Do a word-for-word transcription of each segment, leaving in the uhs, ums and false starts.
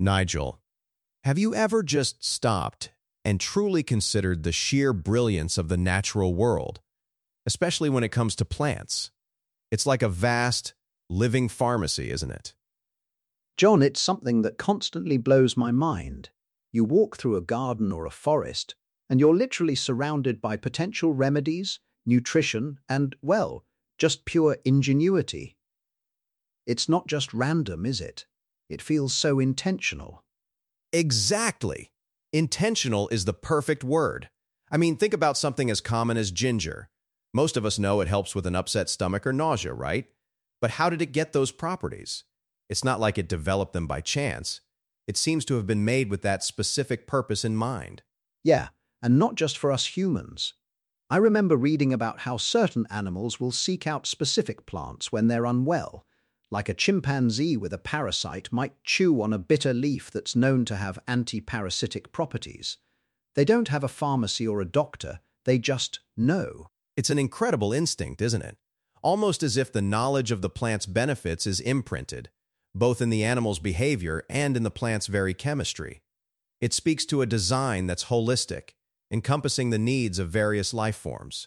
Nigel, have you ever just stopped and truly considered the sheer brilliance of the natural world, especially when it comes to plants? It's like a vast, living pharmacy, isn't it? John, it's something that constantly blows my mind. You walk through a garden or a forest, and you're literally surrounded by potential remedies, nutrition, and, well, just pure ingenuity. It's not just random, is it? It feels so intentional. Exactly. Intentional is the perfect word. I mean, think about something as common as ginger. Most of us know it helps with an upset stomach or nausea, right? But how did it get those properties? It's not like it developed them by chance. It seems to have been made with that specific purpose in mind. Yeah, and not just for us humans. I remember reading about how certain animals will seek out specific plants when they're unwell, like a chimpanzee with a parasite might chew on a bitter leaf that's known to have anti-parasitic properties. They don't have a pharmacy or a doctor, they just know. It's an incredible instinct, isn't it? Almost as if the knowledge of the plant's benefits is imprinted, both in the animal's behavior and in the plant's very chemistry. It speaks to a design that's holistic, encompassing the needs of various life forms.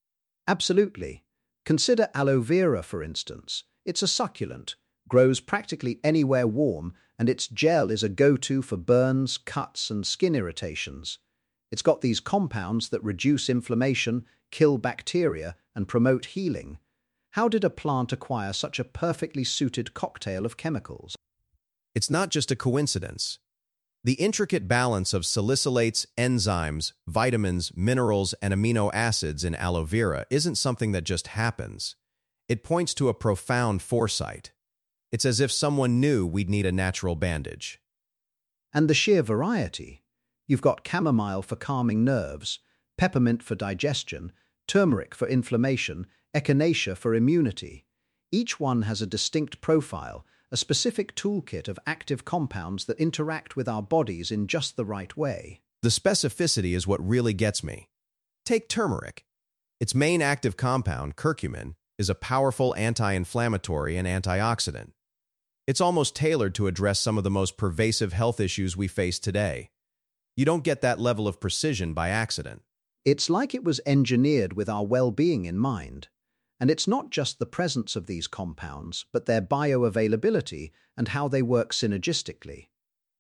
Absolutely. Consider aloe vera, for instance. It's a succulent, grows practically anywhere warm, and its gel is a go-to for burns, cuts, and skin irritations. It's got these compounds that reduce inflammation, kill bacteria, and promote healing. How did a plant acquire such a perfectly suited cocktail of chemicals? It's not just a coincidence. The intricate balance of salicylates, enzymes, vitamins, minerals, and amino acids in aloe vera isn't something that just happens. It points to a profound foresight. It's as if someone knew we'd need a natural bandage. And the sheer variety. You've got chamomile for calming nerves, peppermint for digestion, turmeric for inflammation, echinacea for immunity. Each one has a distinct profile, a specific toolkit of active compounds that interact with our bodies in just the right way. The specificity is what really gets me. Take turmeric. Its main active compound, curcumin, is a powerful anti-inflammatory and antioxidant. It's almost tailored to address some of the most pervasive health issues we face today. You don't get that level of precision by accident. It's like it was engineered with our well-being in mind. And it's not just the presence of these compounds, but their bioavailability and how they work synergistically.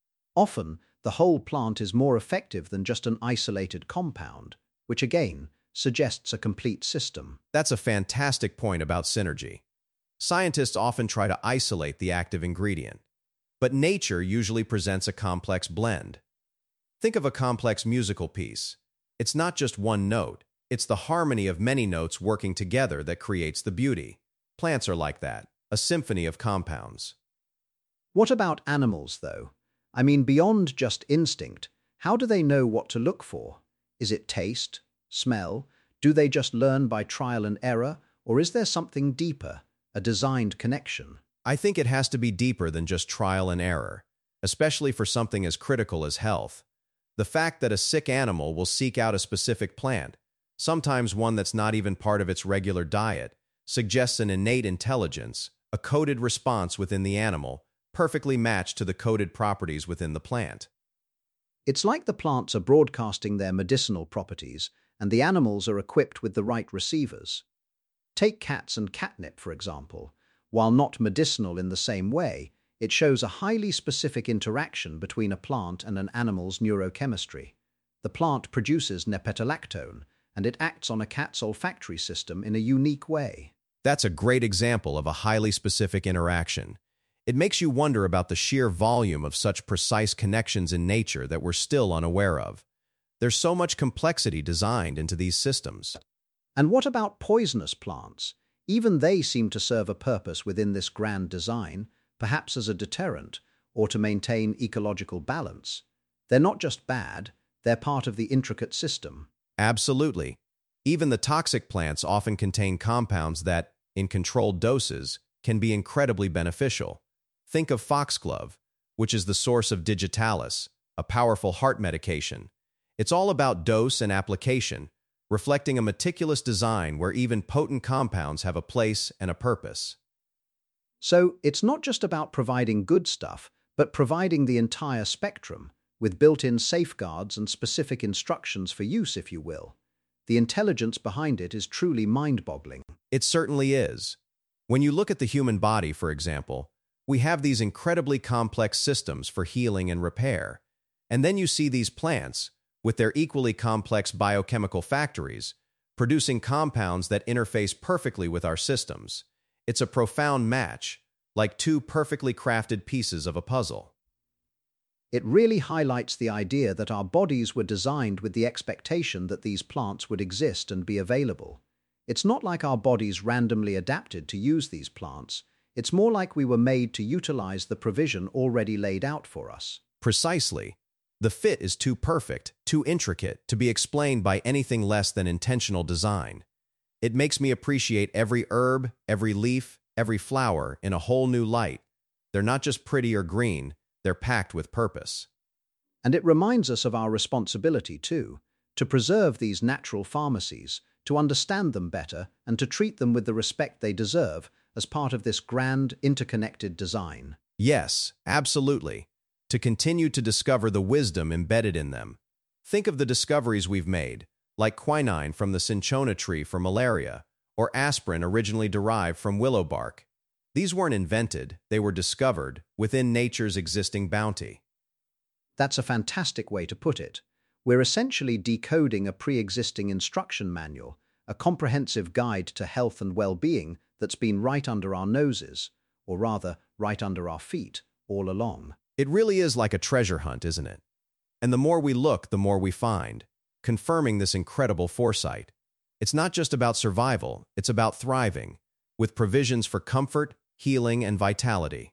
Often, the whole plant is more effective than just an isolated compound, which again suggests a complete system. That's a fantastic point about synergy. Scientists often try to isolate the active ingredient, but nature usually presents a complex blend. Think of a complex musical piece. It's not just one note. It's the harmony of many notes working together that creates the beauty. Plants are like that, a symphony of compounds. What about animals, though? I mean, beyond just instinct, how do they know what to look for? Is it taste? Smell? Do they just learn by trial and error? Or is there something deeper, a designed connection? I think it has to be deeper than just trial and error, especially for something as critical as health. The fact that a sick animal will seek out a specific plant, sometimes one that's not even part of its regular diet, suggests an innate intelligence, a coded response within the animal, perfectly matched to the coded properties within the plant. It's like the plants are broadcasting their medicinal properties, and the animals are equipped with the right receivers. Take cats and catnip, for example. While not medicinal in the same way, it shows a highly specific interaction between a plant and an animal's neurochemistry. The plant produces nepetalactone, and it acts on a cat's olfactory system in a unique way. That's a great example of a highly specific interaction. It makes you wonder about the sheer volume of such precise connections in nature that we're still unaware of. There's so much complexity designed into these systems. And what about poisonous plants? Even they seem to serve a purpose within this grand design, perhaps as a deterrent or to maintain ecological balance. They're not just bad, they're part of the intricate system. Absolutely. Even the toxic plants often contain compounds that, in controlled doses, can be incredibly beneficial. Think of foxglove, which is the source of digitalis, a powerful heart medication. It's all about dose and application, reflecting a meticulous design where even potent compounds have a place and a purpose. So it's not just about providing good stuff, but providing the entire spectrum, with built-in safeguards and specific instructions for use, if you will. The intelligence behind it is truly mind-boggling. It certainly is. When you look at the human body, for example, we have these incredibly complex systems for healing and repair. And then you see these plants, with their equally complex biochemical factories, producing compounds that interface perfectly with our systems. It's a profound match, like two perfectly crafted pieces of a puzzle. It really highlights the idea that our bodies were designed with the expectation that these plants would exist and be available. It's not like our bodies randomly adapted to use these plants. It's more like we were made to utilize the provision already laid out for us. Precisely. The fit is too perfect, too intricate, to be explained by anything less than intentional design. It makes me appreciate every herb, every leaf, every flower in a whole new light. They're not just pretty or green, they're packed with purpose. And it reminds us of our responsibility, too, to preserve these natural pharmacies, to understand them better, and to treat them with the respect they deserve as part of this grand, interconnected design. Yes, absolutely. To continue to discover the wisdom embedded in them. Think of the discoveries we've made, like quinine from the cinchona tree for malaria, or aspirin originally derived from willow bark. These weren't invented, they were discovered within nature's existing bounty. That's a fantastic way to put it. We're essentially decoding a pre-existing instruction manual, a comprehensive guide to health and well-being that's been right under our noses, or rather, right under our feet, all along. It really is like a treasure hunt, isn't it? And the more we look, the more we find, confirming this incredible foresight. It's not just about survival, it's about thriving, with provisions for comfort, healing, and vitality.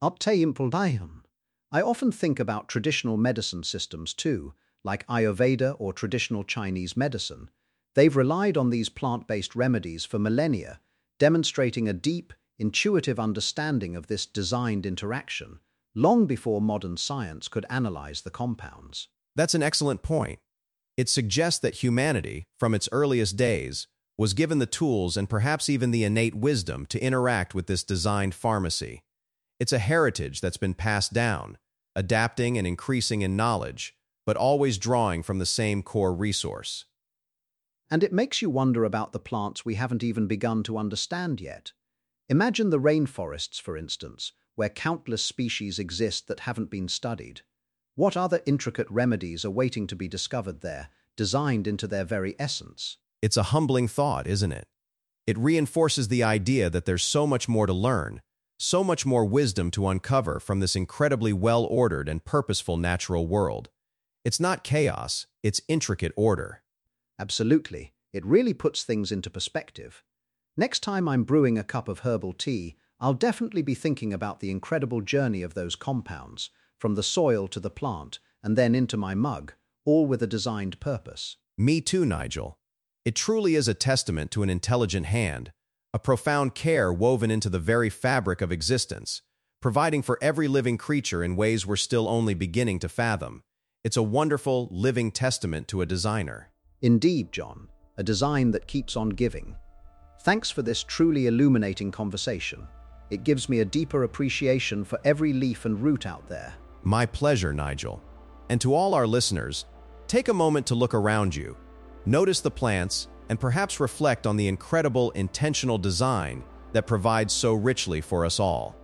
I often think about traditional medicine systems too, like Ayurveda or traditional Chinese medicine. They've relied on these plant-based remedies for millennia, demonstrating a deep, intuitive understanding of this designed interaction, long before modern science could analyze the compounds. That's an excellent point. It suggests that humanity, from its earliest days, was given the tools and perhaps even the innate wisdom to interact with this designed pharmacy. It's a heritage that's been passed down, adapting and increasing in knowledge, but always drawing from the same core resource. And it makes you wonder about the plants we haven't even begun to understand yet. Imagine the rainforests, for instance, where countless species exist that haven't been studied. What other intricate remedies are waiting to be discovered there, designed into their very essence? It's a humbling thought, isn't it? It reinforces the idea that there's so much more to learn, so much more wisdom to uncover from this incredibly well-ordered and purposeful natural world. It's not chaos, it's intricate order. Absolutely. It really puts things into perspective. Next time I'm brewing a cup of herbal tea, I'll definitely be thinking about the incredible journey of those compounds, from the soil to the plant, and then into my mug, all with a designed purpose. Me too, Nigel. It truly is a testament to an intelligent hand, a profound care woven into the very fabric of existence, providing for every living creature in ways we're still only beginning to fathom. It's a wonderful, living testament to a designer. Indeed, John, a design that keeps on giving. Thanks for this truly illuminating conversation. It gives me a deeper appreciation for every leaf and root out there. My pleasure, Nigel. And to all our listeners, take a moment to look around you. Notice the plants, and perhaps reflect on the incredible intentional design that provides so richly for us all.